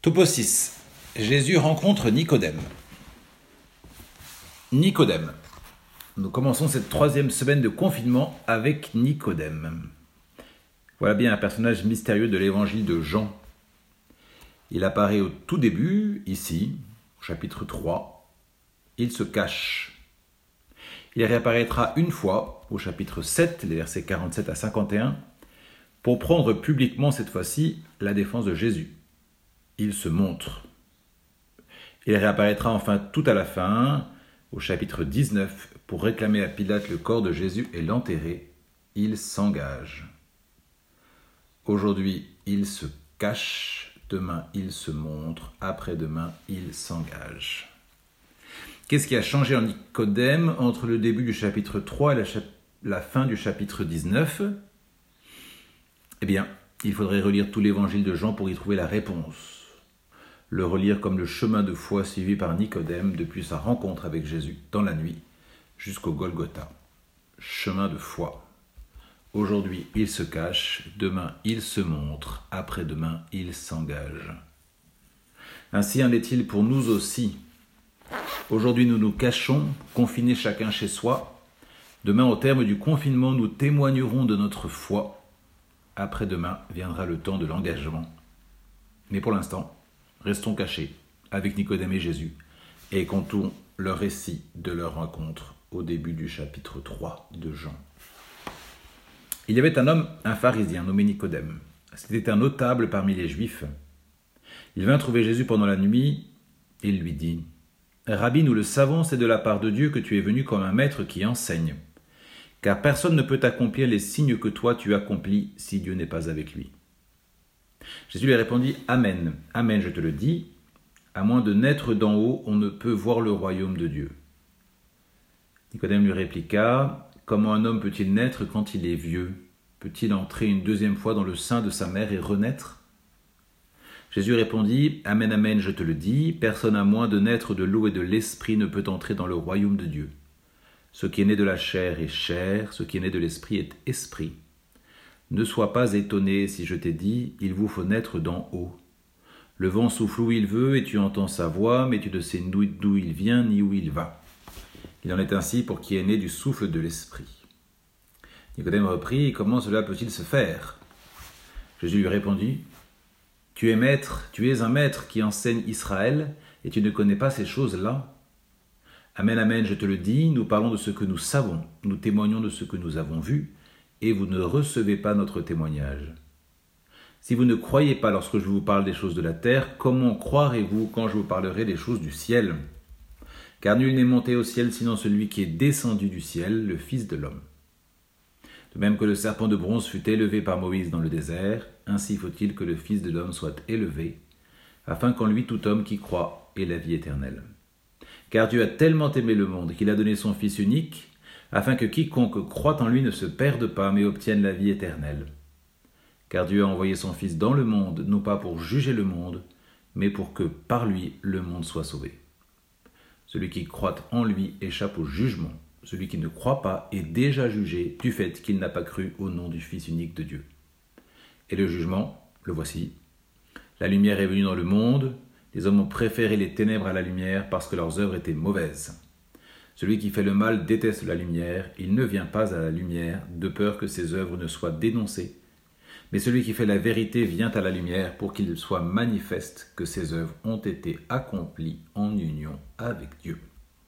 Topo 6. Jésus rencontre Nicodème. Nicodème. Nous commençons cette 3e semaine de confinement avec Nicodème. Voilà bien un personnage mystérieux de l'évangile de Jean. Il apparaît au tout début, ici, au chapitre 3. Il se cache. Il réapparaîtra une fois, au chapitre 7, les versets 47 à 51, pour prendre publiquement cette fois-ci la défense de Jésus. Il se montre. Il réapparaîtra enfin tout à la fin, au chapitre 19, pour réclamer à Pilate le corps de Jésus et l'enterrer. Il s'engage. Aujourd'hui, il se cache. Demain, il se montre. Après-demain, il s'engage. Qu'est-ce qui a changé en Nicodème entre le début du chapitre 3 et la fin du chapitre 19 ? Eh bien, il faudrait relire tout l'évangile de Jean pour y trouver la réponse. Le relire comme le chemin de foi suivi par Nicodème depuis sa rencontre avec Jésus dans la nuit jusqu'au Golgotha. Chemin de foi. Aujourd'hui, il se cache, demain, il se montre, après-demain, il s'engage. Ainsi en est-il pour nous aussi. Aujourd'hui, nous nous cachons, confinés chacun chez soi. Demain, au terme du confinement, nous témoignerons de notre foi. Après-demain viendra le temps de l'engagement. Mais pour l'instant, restons cachés avec Nicodème et Jésus et comptons leur récit de leur rencontre au début du chapitre 3 de Jean. Il y avait un homme, un pharisien nommé Nicodème. C'était un notable parmi les Juifs. Il vint trouver Jésus pendant la nuit et il lui dit « Rabbi, nous le savons, c'est de la part de Dieu que tu es venu comme un maître qui enseigne. Car personne ne peut accomplir les signes que toi tu accomplis si Dieu n'est pas avec lui. » Jésus lui répondit « Amen, Amen, je te le dis, à moins de naître d'en haut, on ne peut voir le royaume de Dieu. » Nicodème lui répliqua « Comment un homme peut-il naître quand il est vieux? Peut-il entrer une deuxième fois dans le sein de sa mère et renaître ?» Jésus répondit « Amen, Amen, je te le dis, personne à moins de naître de l'eau et de l'esprit ne peut entrer dans le royaume de Dieu. Ce qui est né de la chair est chair, ce qui est né de l'esprit est esprit. Ne sois pas étonné si je t'ai dit, il vous faut naître d'en haut. Le vent souffle où il veut et tu entends sa voix, mais tu ne sais d'où il vient ni où il va. Il en est ainsi pour qui est né du souffle de l'esprit. » Nicodème reprit, « Comment cela peut-il se faire ?» Jésus lui répondit, « Tu es un maître qui enseigne Israël, et tu ne connais pas ces choses-là. Amen, Amen, je te le dis, nous parlons de ce que nous savons, nous témoignons de ce que nous avons vu, et vous ne recevez pas notre témoignage. Si vous ne croyez pas lorsque je vous parle des choses de la terre, comment croirez-vous quand je vous parlerai des choses du ciel ? Car nul n'est monté au ciel sinon celui qui est descendu du ciel, le Fils de l'homme. De même que le serpent de bronze fut élevé par Moïse dans le désert, ainsi faut-il que le Fils de l'homme soit élevé, afin qu'en lui tout homme qui croit ait la vie éternelle. Car Dieu a tellement aimé le monde qu'il a donné son Fils unique, afin que quiconque croit en lui ne se perde pas, mais obtienne la vie éternelle. Car Dieu a envoyé son Fils dans le monde, non pas pour juger le monde, mais pour que par lui le monde soit sauvé. Celui qui croit en lui échappe au jugement. Celui qui ne croit pas est déjà jugé du fait qu'il n'a pas cru au nom du Fils unique de Dieu. Et le jugement, le voici. La lumière est venue dans le monde, les hommes ont préféré les ténèbres à la lumière parce que leurs œuvres étaient mauvaises. Celui qui fait le mal déteste la lumière, il ne vient pas à la lumière, de peur que ses œuvres ne soient dénoncées. Mais celui qui fait la vérité vient à la lumière pour qu'il soit manifeste que ses œuvres ont été accomplies en union avec Dieu.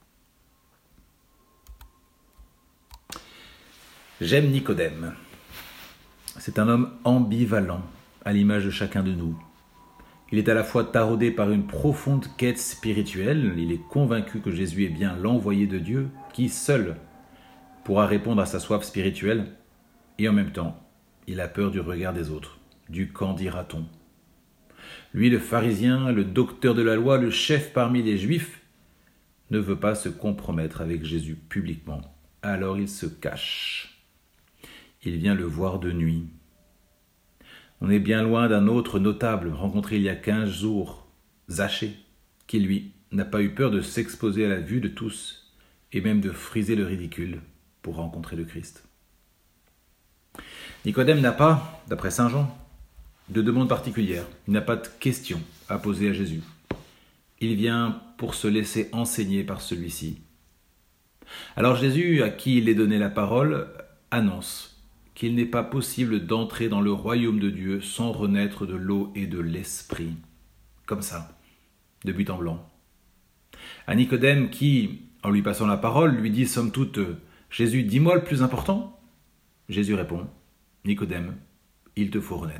J'aime Nicodème. C'est un homme ambivalent, à l'image de chacun de nous. Il est à la fois taraudé par une profonde quête spirituelle, il est convaincu que Jésus est bien l'envoyé de Dieu, qui seul pourra répondre à sa soif spirituelle, et en même temps, il a peur du regard des autres, du qu'en dira-t-on. Lui, le pharisien, le docteur de la loi, le chef parmi les Juifs, ne veut pas se compromettre avec Jésus publiquement, alors il se cache. Il vient le voir de nuit. On est bien loin d'un autre notable rencontré il y a 15 jours, Zachée, qui lui n'a pas eu peur de s'exposer à la vue de tous et même de friser le ridicule pour rencontrer le Christ. Nicodème n'a pas, d'après saint Jean, de demande particulière. Il n'a pas de questions à poser à Jésus. Il vient pour se laisser enseigner par celui-ci. Alors Jésus, à qui il est donné la parole, annonce qu'il n'est pas possible d'entrer dans le royaume de Dieu sans renaître de l'eau et de l'esprit. Comme ça, de but en blanc. À Nicodème qui, en lui passant la parole, lui dit somme toute « Jésus, dis-moi le plus important ?» Jésus répond « Nicodème, il te faut renaître. »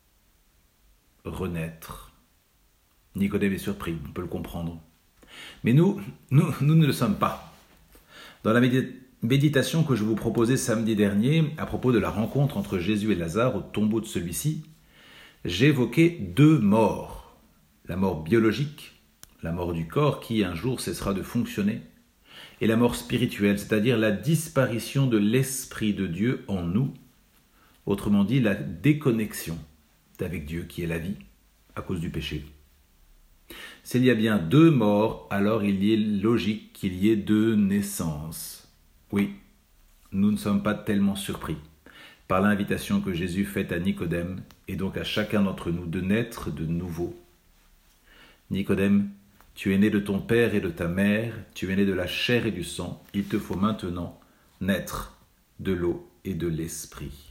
Renaître. Nicodème est surpris, on peut le comprendre. Mais nous ne le sommes pas. Dans la méditation que je vous proposais samedi dernier, à propos de la rencontre entre Jésus et Lazare au tombeau de celui-ci, j'évoquais deux morts. La mort biologique, la mort du corps qui un jour cessera de fonctionner, et la mort spirituelle, c'est-à-dire la disparition de l'Esprit de Dieu en nous, autrement dit la déconnexion d'avec Dieu qui est la vie à cause du péché. S'il y a bien deux morts, alors il est logique qu'il y ait deux naissances. Oui, nous ne sommes pas tellement surpris par l'invitation que Jésus fait à Nicodème et donc à chacun d'entre nous de naître de nouveau. Nicodème, tu es né de ton père et de ta mère, tu es né de la chair et du sang, il te faut maintenant naître de l'eau et de l'esprit.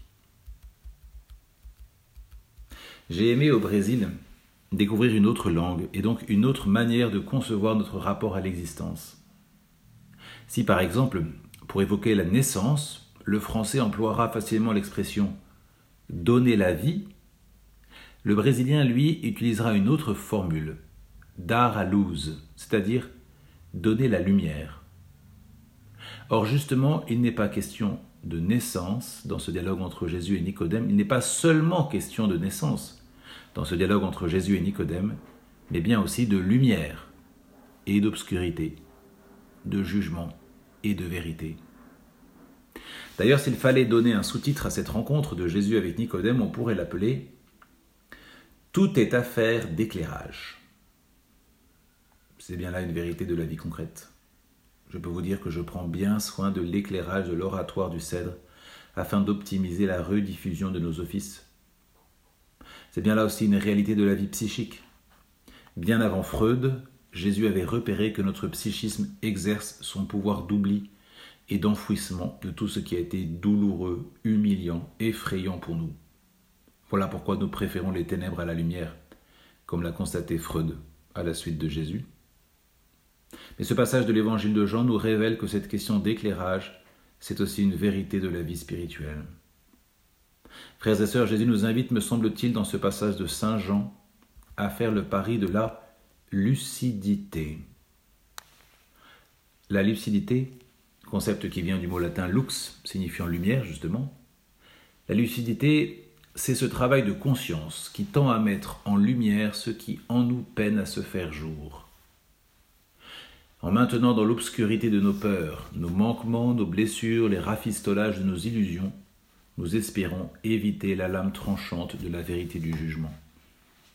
J'ai aimé au Brésil découvrir une autre langue et donc une autre manière de concevoir notre rapport à l'existence. Si par exemple, pour évoquer la naissance, le français emploiera facilement l'expression « donner la vie », le brésilien, lui, utilisera une autre formule, « dar à luz », c'est-à-dire « donner la lumière ». Or justement, il n'est pas question de naissance dans ce dialogue entre Jésus et Nicodème, il n'est pas seulement question de naissance dans ce dialogue entre Jésus et Nicodème, mais bien aussi de lumière et d'obscurité, de jugement et de vérité. D'ailleurs, s'il fallait donner un sous-titre à cette rencontre de Jésus avec Nicodème, on pourrait l'appeler « Tout est affaire d'éclairage ». C'est bien là une vérité de la vie concrète. Je peux vous dire que je prends bien soin de l'éclairage de l'oratoire du Cèdre afin d'optimiser la rediffusion de nos offices. C'est bien là aussi une réalité de la vie psychique. Bien avant Freud, Jésus avait repéré que notre psychisme exerce son pouvoir d'oubli et d'enfouissement de tout ce qui a été douloureux, humiliant, effrayant pour nous. Voilà pourquoi nous préférons les ténèbres à la lumière, comme l'a constaté Freud à la suite de Jésus. Mais ce passage de l'évangile de Jean nous révèle que cette question d'éclairage, c'est aussi une vérité de la vie spirituelle. Frères et sœurs, Jésus nous invite, me semble-t-il, dans ce passage de Saint Jean, à faire le pari de la lucidité. La lucidité, concept qui vient du mot latin lux, signifiant lumière justement. La lucidité, c'est ce travail de conscience qui tend à mettre en lumière ce qui en nous peine à se faire jour. En maintenant dans l'obscurité de nos peurs, nos manquements, nos blessures, les rafistolages de nos illusions, nous espérons éviter la lame tranchante de la vérité du jugement. Pourquoi ?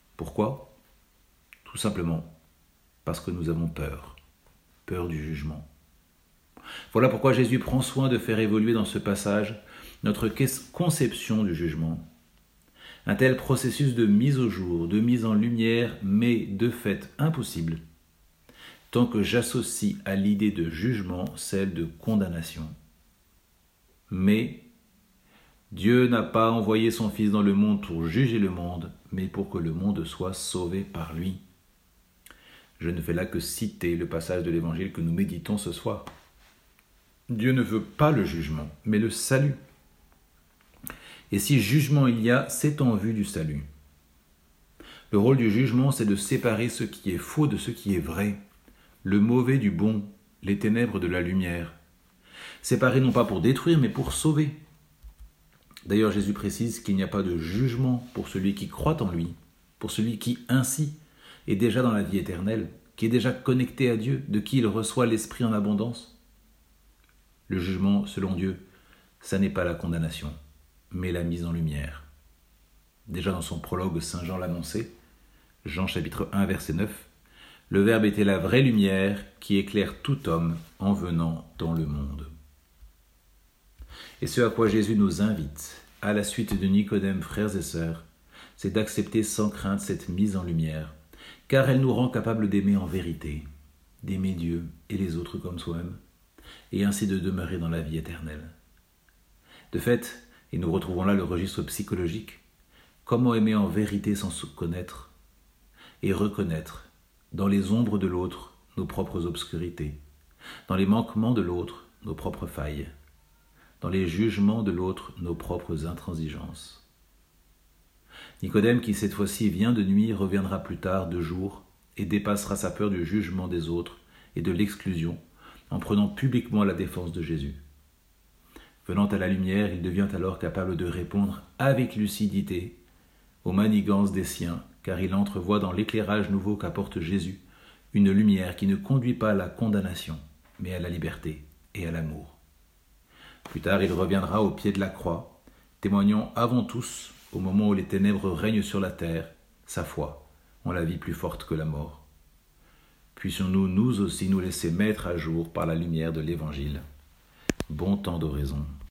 Tout simplement parce que nous avons peur du jugement. Voilà pourquoi Jésus prend soin de faire évoluer dans ce passage notre conception du jugement. Un tel processus de mise au jour, de mise en lumière, m'est de fait impossible, tant que j'associe à l'idée de jugement celle de condamnation. Mais Dieu n'a pas envoyé son Fils dans le monde pour juger le monde, mais pour que le monde soit sauvé par lui. Je ne fais là que citer le passage de l'Évangile que nous méditons ce soir. Dieu ne veut pas le jugement, mais le salut. Et si jugement il y a, c'est en vue du salut. Le rôle du jugement, c'est de séparer ce qui est faux de ce qui est vrai, le mauvais du bon, les ténèbres de la lumière. Séparer non pas pour détruire, mais pour sauver. D'ailleurs, Jésus précise qu'il n'y a pas de jugement pour celui qui croit en lui, pour celui qui, ainsi, est déjà dans la vie éternelle, qui est déjà connecté à Dieu, de qui il reçoit l'Esprit en abondance. Le jugement, selon Dieu, ça n'est pas la condamnation, mais la mise en lumière. Déjà dans son prologue, Saint Jean l'annonçait, Jean chapitre 1, verset 9, « Le Verbe était la vraie lumière qui éclaire tout homme en venant dans le monde. » Et ce à quoi Jésus nous invite, à la suite de Nicodème, frères et sœurs, c'est d'accepter sans crainte cette mise en lumière, car elle nous rend capables d'aimer en vérité, d'aimer Dieu et les autres comme soi-même, et ainsi de demeurer dans la vie éternelle. De fait, et nous retrouvons là le registre psychologique, comment aimer en vérité sans se connaître et reconnaître dans les ombres de l'autre nos propres obscurités, dans les manquements de l'autre nos propres failles, dans les jugements de l'autre nos propres intransigeances. Nicodème, qui cette fois-ci vient de nuit, reviendra plus tard de jour et dépassera sa peur du jugement des autres et de l'exclusion en prenant publiquement la défense de Jésus. Venant à la lumière, il devient alors capable de répondre avec lucidité aux manigances des siens, car il entrevoit dans l'éclairage nouveau qu'apporte Jésus une lumière qui ne conduit pas à la condamnation, mais à la liberté et à l'amour. Plus tard, il reviendra au pied de la croix, témoignant avant tous, au moment où les ténèbres règnent sur la terre, sa foi en la vie plus forte que la mort. Puissions-nous, nous aussi, nous laisser mettre à jour par la lumière de l'Évangile. Bon temps d'oraison.